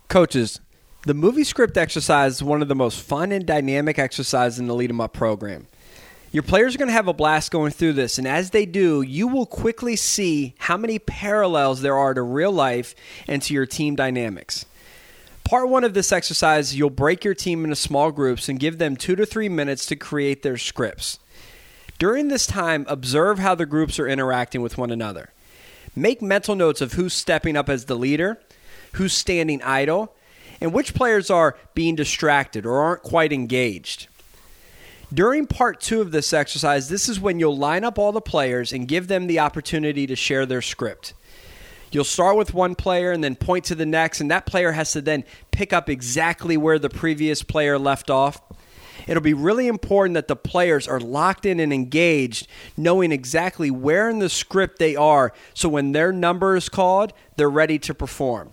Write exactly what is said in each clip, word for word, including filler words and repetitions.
Coaches, the movie script exercise is one of the most fun and dynamic exercises in the Lead 'em Up program. Your players are going to have a blast going through this, and as they do, you will quickly see how many parallels there are to real life and to your team dynamics. Part one of this exercise, you'll break your team into small groups and give them two to three minutes to create their scripts. During this time, observe how the groups are interacting with one another. Make mental notes of who's stepping up as the leader, who's standing idle, and which players are being distracted or aren't quite engaged. During part two of this exercise, this is when you'll line up all the players and give them the opportunity to share their script. You'll start with one player and then point to the next, and that player has to then pick up exactly where the previous player left off. It'll be really important that the players are locked in and engaged, knowing exactly where in the script they are, so when their number is called, they're ready to perform.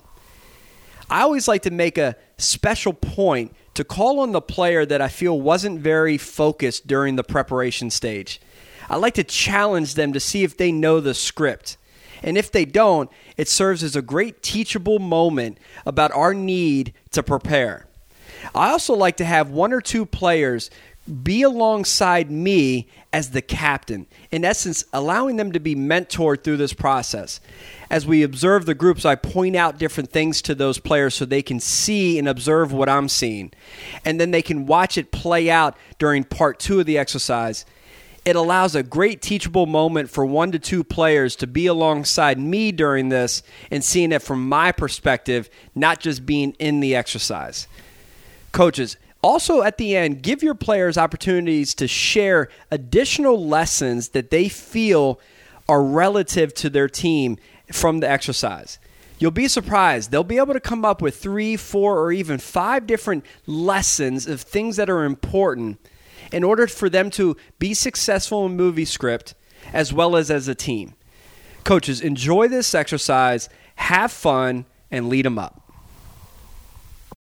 I always like to make a special point to call on the player that I feel wasn't very focused during the preparation stage. I like to challenge them to see if they know the script. And if they don't, it serves as a great teachable moment about our need to prepare. I also like to have one or two players be alongside me as the captain, in essence, allowing them to be mentored through this process. As we observe the groups, I point out different things to those players so they can see and observe what I'm seeing. And then they can watch it play out during part two of the exercise. It allows a great teachable moment for one to two players to be alongside me during this and seeing it from my perspective, not just being in the exercise. Coaches, also at the end, give your players opportunities to share additional lessons that they feel are relative to their team from the exercise. You'll be surprised. They'll be able to come up with three, four, or even five different lessons of things that are important in order for them to be successful in movie script as well as as a team. Coaches, enjoy this exercise, have fun, and lead them up.